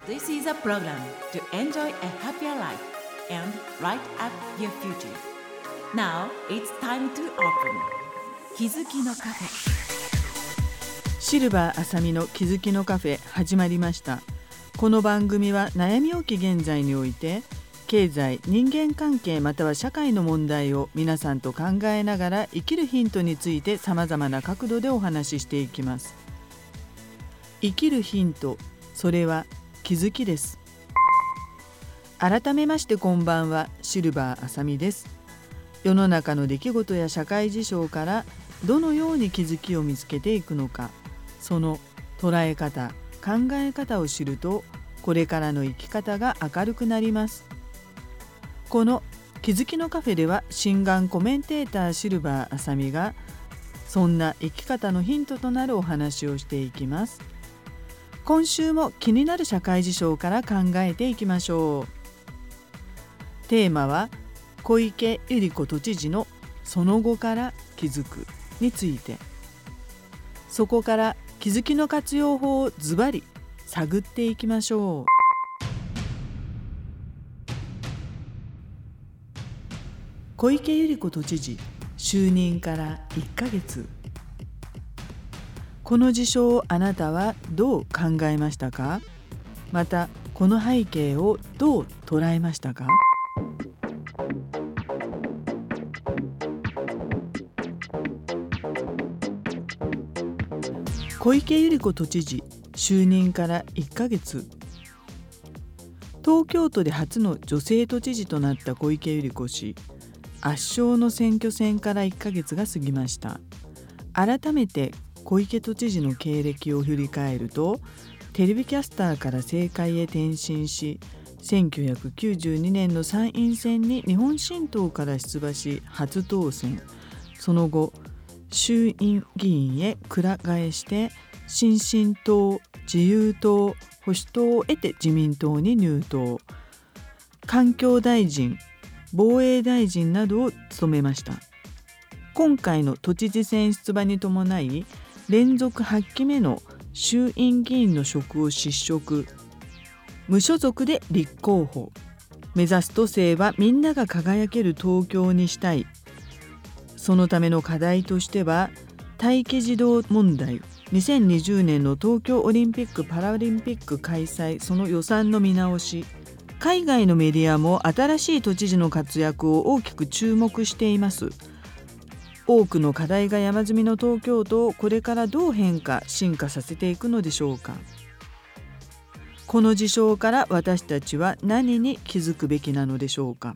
This is a program to enjoy a happier life and light up your future. Now it's time to open 気づきのカフェ。 シルバーあさみの気づきのカフェ始まりました。この番組は悩み多き現在において経済、人間関係または社会の問題を皆さんと考えながら生きるヒントについてさまざまな角度でお話ししていきます。生きるヒント、それは気づきです。改めましてこんばんは、シルバーあさみです。世の中の出来事や社会事象からどのように気づきを見つけていくのか、その捉え方、考え方を知るとこれからの生き方が明るくなります。この気づきのカフェでは心眼コメンテーターシルバーあさみがそんな生き方のヒントとなるお話をしていきます。今週も気になる社会事象から考えていきましょう。テーマは小池百合子都知事のその後から気づくについて、そこから気づきの活用法をズバリ探っていきましょう。小池百合子都知事就任から1ヶ月。この事象をあなたはどう考えましたか？またこの背景をどう捉えましたか？小池百合子都知事就任から1ヶ月。東京都で初の女性都知事となった小池百合子氏、圧勝の選挙戦から1ヶ月が過ぎました。改めて小池都知事の経歴を振り返ると、テレビキャスターから政界へ転身し、1992年の参院選に日本新党から出馬し初当選。その後衆院議員へくら替えして新進党、自由党、保守党を得て自民党に入党。環境大臣、防衛大臣などを務めました。今回の都知事選出馬に伴い連続8期目の衆院議員の職を失職。無所属で立候補。目指す都政はみんなが輝ける東京にしたい。そのための課題としては待機児童問題、2020年の東京オリンピック・パラリンピック開催、その予算の見直し。海外のメディアも新しい都知事の活躍を大きく注目しています。多くの課題が山積みの東京都をこれからどう変化・進化させていくのでしょうか。この事象から私たちは何に気づくべきなのでしょうか。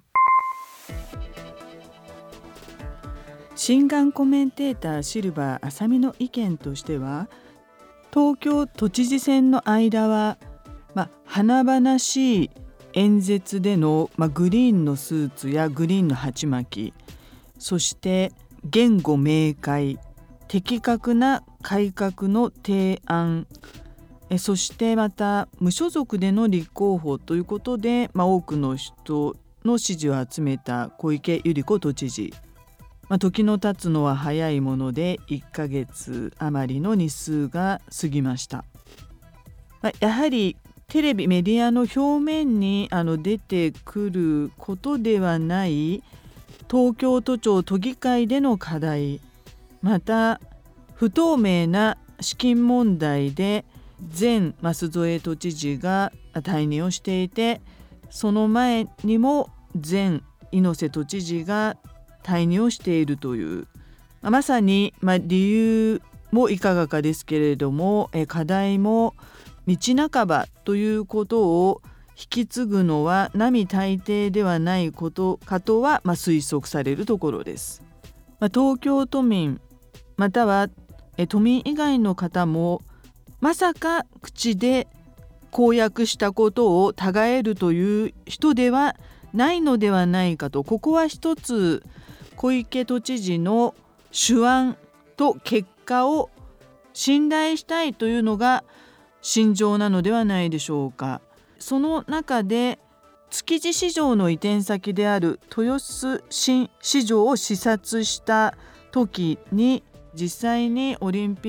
心眼コメンテーターシルバーあさみの意見としては、東京都知事選の間は、華々しい演説での、グリーンのスーツやグリーンの鉢巻き、そして言語明快、的確な改革の提案、そしてまた無所属での立候補ということで、多くの人の支持を集めた小池百合子都知事。時の経つのは早いもので1ヶ月余りの日数が過ぎました。やはりテレビメディアの表面に出てくることではない東京都庁都議会での課題、また不透明な資金問題で前舛添都知事が退任をしていて、その前にも前猪瀬都知事が退任をしているという、まさに理由もいかがかですけれども、課題も道半ばということを引き継ぐのは並大抵ではないことかとは推測されるところです。東京都民または都民以外の方もまさか口で公約したことを違えるという人ではないのではないかと、ここは一つ小池都知事の手腕と結果を信頼したいというのが心情なのではないでしょうか。その中で築地市場の移転先である豊洲新市場を視察した時に実際にオリンピッ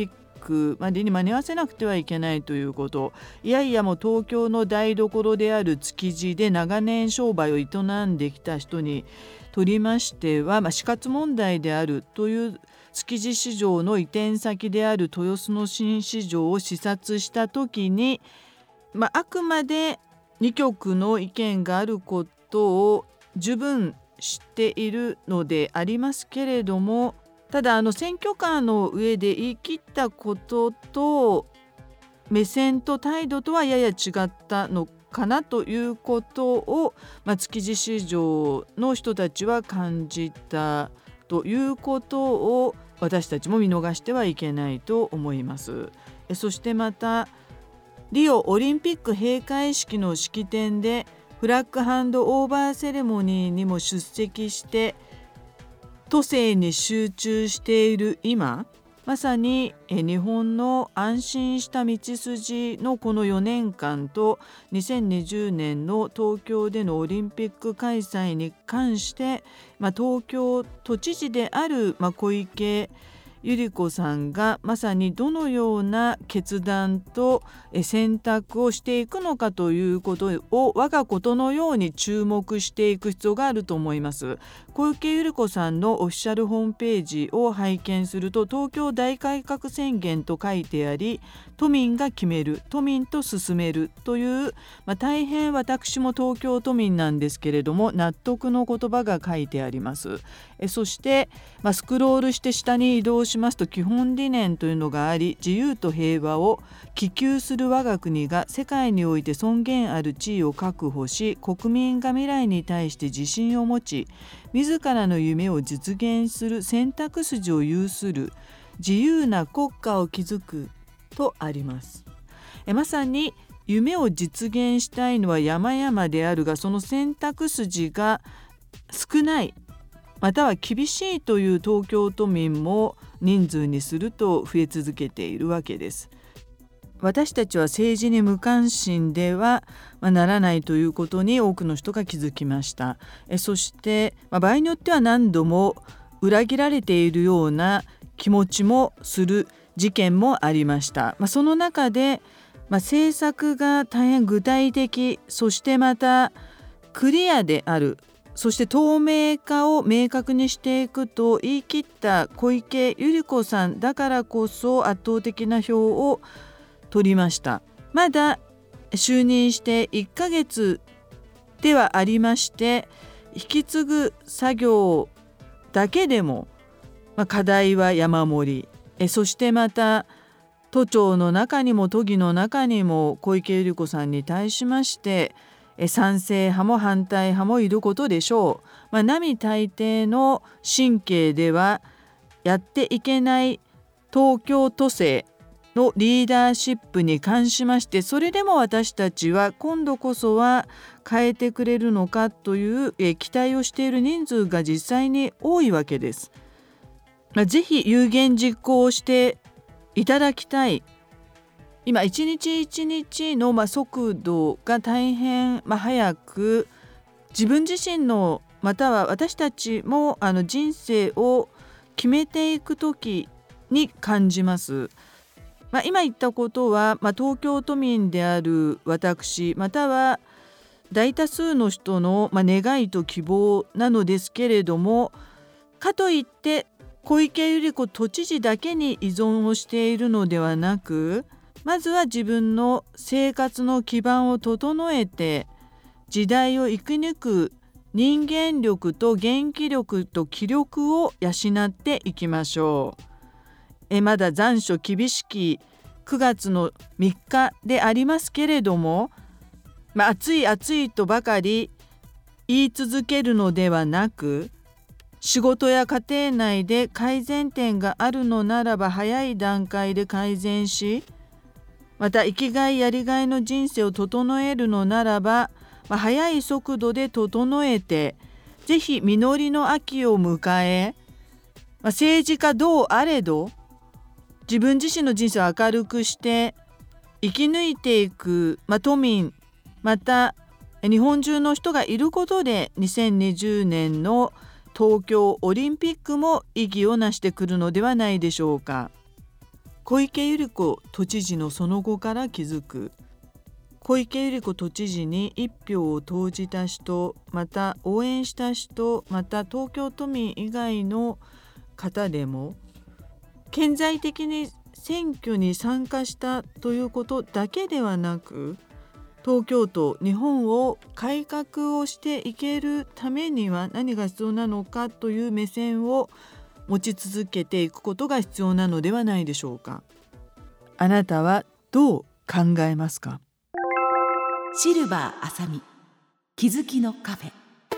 クまでに間に合わせなくてはいけないということ、いやいやもう東京の台所である築地で長年商売を営んできた人にとりましては、死活問題であるという築地市場の移転先である豊洲の新市場を視察した時に、あくまで2局の意見があることを十分知っているのでありますけれども、ただ選挙カーの上で言い切ったことと目線と態度とはやや違ったのかなということを、築地市場の人たちは感じたということを私たちも見逃してはいけないと思います。そしてまたリオオリンピック閉会式の式典でフラッグハンドオーバーセレモニーにも出席して都政に集中している今、まさに日本の安心した道筋のこの4年間と2020年の東京でのオリンピック開催に関して、東京都知事である小池百合子さんがまさにどのような決断と選択をしていくのかということを我がことのように注目していく必要があると思います。小池百合子さんのオフィシャルホームページを拝見すると、東京大改革宣言と書いてあり、都民が決める、都民と進めるという、大変私も東京都民なんですけれども納得の言葉が書いてあります。そして、スクロールして下に移動しますと基本理念というのがあり、自由と平和を希求する我が国が世界において尊厳ある地位を確保し、国民が未来に対して自信を持ち自らの夢を実現する選択肢を有する自由な国家を築くとあります。まさに夢を実現したいのは山々であるが、その選択肢が少ないまたは厳しいという東京都民も人数にすると増え続けているわけです。私たちは政治に無関心ではならないということに多くの人が気づきました。そして場合によっては何度も裏切られているような気持ちもする事件もありました。その中で政策が大変具体的、そしてまたクリアである、そして透明化を明確にしていくと言い切った小池百合子さんだからこそ圧倒的な票を取りました。まだ就任して1ヶ月ではありまして、引き継ぐ作業だけでも課題は山盛り。そしてまた都庁の中にも都議の中にも小池百合子さんに対しまして賛成派も反対派もいることでしょう。並大抵の神経ではやっていけない東京都政のリーダーシップに関しまして、それでも私たちは今度こそは変えてくれるのかという期待をしている人数が実際に多いわけです。ぜひ有言実行をしていただきたい。今一日一日の速度が大変早く、自分自身のまたは私たちも人生を決めていく時に感じます。今言ったことは、東京都民である私または大多数の人の願いと希望なのですけれども、かといって小池百合子都知事だけに依存をしているのではなく、まずは自分の生活の基盤を整えて時代を生き抜く人間力と元気力と気力を養っていきましょう。まだ残暑厳しき9月の3日でありますけれども、暑い暑いとばかり言い続けるのではなく、仕事や家庭内で改善点があるのならば早い段階で改善し、また生きがいやりがいの人生を整えるのならば、速い速度で整えて、ぜひ実りの秋を迎え、政治家どうあれど自分自身の人生を明るくして生き抜いていく、都民また日本中の人がいることで2020年の東京オリンピックも意義をなしてくるのではないでしょうか。 小池百合子都知事のその後から気づく。小池百合子都知事に1票を投じた人、また応援した人、また東京都民以外の方でも顕在的に選挙に参加したということだけではなく、東京都、日本を改革をしていけるためには何が必要なのかという目線を持ち続けていくことが必要なのではないでしょうか。あなたはどう考えますか？ シルバーあさみ、気づきのカフェ。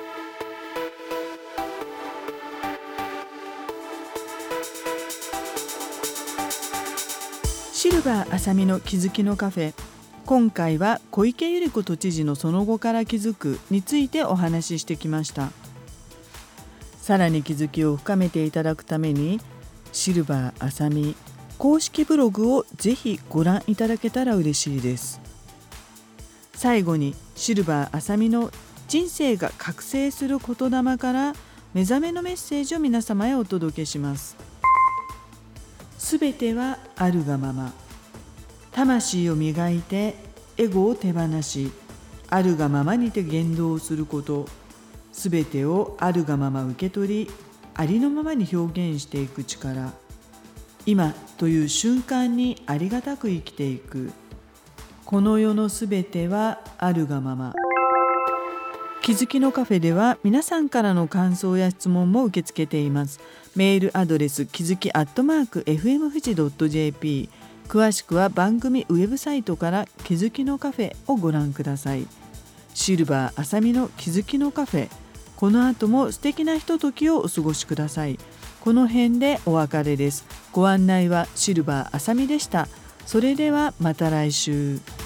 シルバーあさみの気づきのカフェ。今回は小池百合子都知事のその後から気づくについてお話ししてきました。さらに気づきを深めていただくために、シルバーあさみ公式ブログをぜひご覧いただけたら嬉しいです。最後にシルバーあさみの人生が覚醒する言霊から目覚めのメッセージを皆様へお届けします。すべてはあるがまま。魂を磨いてエゴを手放し、あるがままにて言動をすること。すべてをあるがまま受け取り、ありのままに表現していく力。今という瞬間にありがたく生きていく。この世のすべてはあるがまま。気づきのカフェでは皆さんからの感想や質問も受け付けています。メールアドレス気づき@fmfuji.jp、 詳しくは番組ウェブサイトから気づきのカフェをご覧ください。シルバーあさみの気づきのカフェ。この後も素敵なひとときをお過ごしください。この辺でお別れです。ご案内はシルバーあさみでした。それではまた来週。